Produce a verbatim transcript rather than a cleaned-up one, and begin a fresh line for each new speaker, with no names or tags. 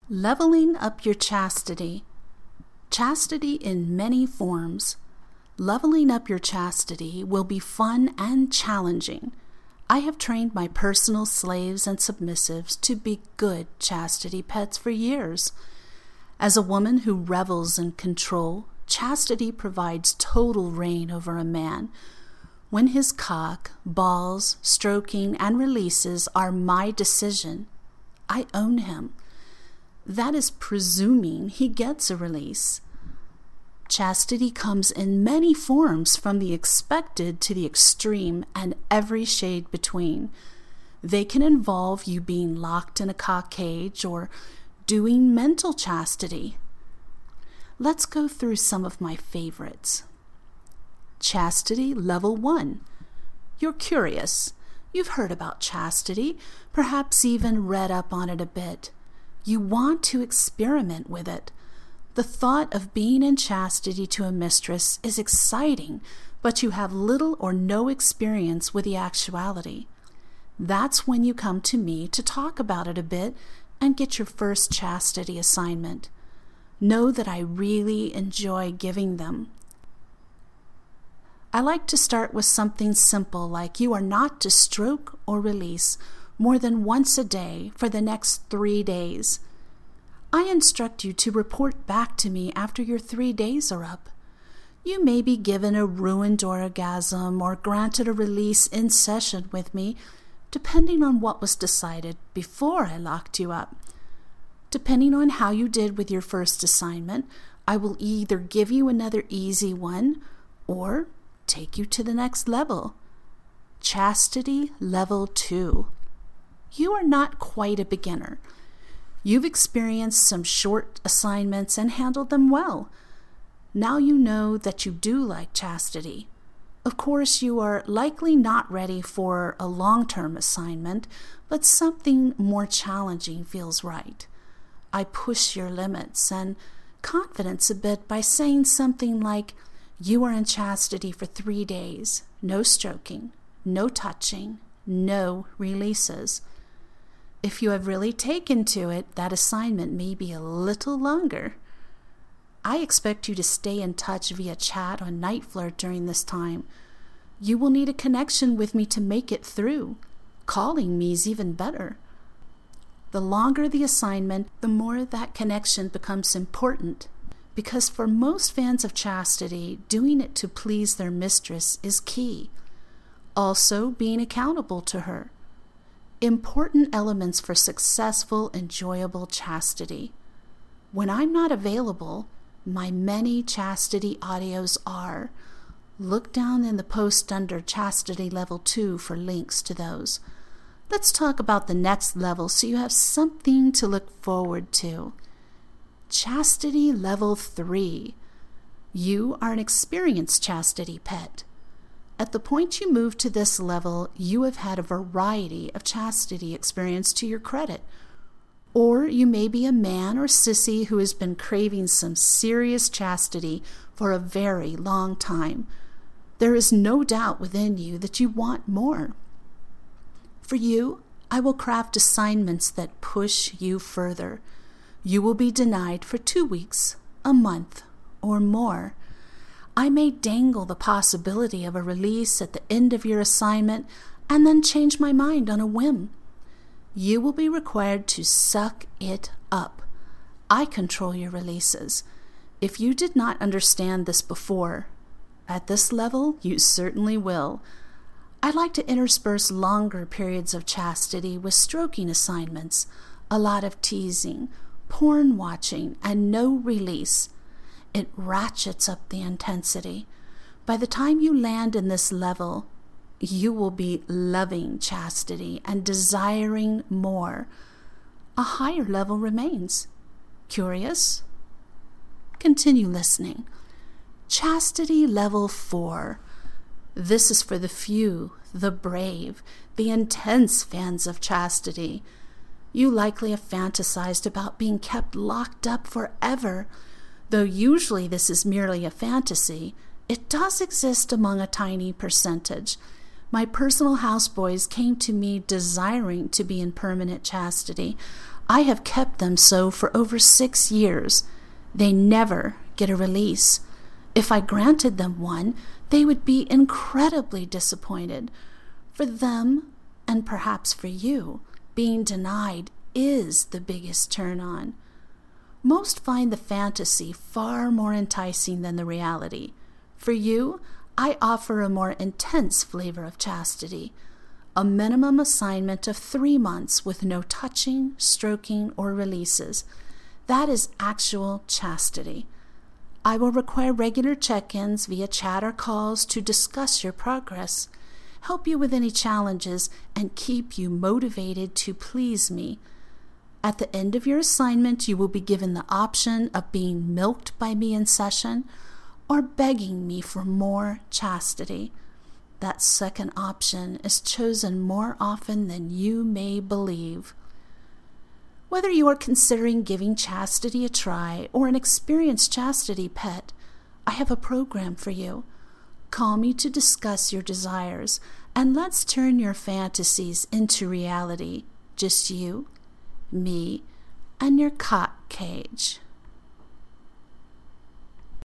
Leveling up your chastity. Chastity in many forms. Leveling up your chastity will be fun and challenging. I have trained my personal slaves and submissives to be good chastity pets for years. As a woman who revels in control, chastity provides total reign over a man. When his cock, balls, stroking, and releases are my decision, I own him. That is presuming he gets a release. Chastity comes in many forms, from the expected to the extreme and every shade between. They can involve you being locked in a cock cage or doing mental chastity. Let's go through some of my favorites. Chastity level one. You're curious. You've heard about chastity, perhaps even read up on it a bit. You want to experiment with it. The thought of being in chastity to a mistress is exciting, but you have little or no experience with the actuality. That's when you come to me to talk about it a bit and get your first chastity assignment. Know that I really enjoy giving them. I like to start with something simple, like you are not to stroke or release more than once a day for the next three days. I instruct you to report back to me after your three days are up. You may be given a ruined orgasm or granted a release in session with me, depending on what was decided before I locked you up. Depending on how you did with your first assignment, I will either give you another easy one or take you to the next level. Chastity level two. You are not quite a beginner. You've experienced some short assignments and handled them well. Now you know that you do like chastity. Of course, you are likely not ready for a long-term assignment, but something more challenging feels right. I push your limits and confidence a bit by saying something like, you are in chastity for three days, no stroking, no touching, no releases. If you have really taken to it, that assignment may be a little longer. I expect you to stay in touch via chat or Night Flirt during this time. You will need a connection with me to make it through. Calling me is even better. The longer the assignment, the more that connection becomes important, because for most fans of chastity, doing it to please their mistress is key. Also, being accountable to her. Important elements for successful, enjoyable chastity. When I'm not available, my many chastity audios are. Look down in the post under Chastity Level two for links to those. Let's talk about the next level so you have something to look forward to. Chastity Level three. You are an experienced chastity pet. At the point you move to this level, you have had a variety of chastity experience to your credit. Or you may be a man or sissy who has been craving some serious chastity for a very long time. There is no doubt within you that you want more. For you, I will craft assignments that push you further. You will be denied for two weeks, a month, or more. I may dangle the possibility of a release at the end of your assignment and then change my mind on a whim. You will be required to suck it up. I control your releases. If you did not understand this before, at this level, you certainly will. I like to intersperse longer periods of chastity with stroking assignments, a lot of teasing, porn watching, and no release. It ratchets up the intensity. By the time you land in this level, you will be loving chastity and desiring more. A higher level remains. Curious? Continue listening. Chastity Level four. This is for the few, the brave, the intense fans of chastity. You likely have fantasized about being kept locked up forever. Though usually this is merely a fantasy, it does exist among a tiny percentage. My personal houseboys came to me desiring to be in permanent chastity. I have kept them so for over six years. They never get a release. If I granted them one, they would be incredibly disappointed. For them, and perhaps for you, being denied is the biggest turn-on. Most find the fantasy far more enticing than the reality. For you, I offer a more intense flavor of chastity, a minimum assignment of three months with no touching, stroking, or releases. That is actual chastity. I will require regular check-ins via chat or calls to discuss your progress, help you with any challenges, and keep you motivated to please me. At the end of your assignment, you will be given the option of being milked by me in session or begging me for more chastity. That second option is chosen more often than you may believe. Whether you are considering giving chastity a try or an experienced chastity pet, I have a program for you. Call me to discuss your desires, and let's turn your fantasies into reality. Just you, me, and your cock cage.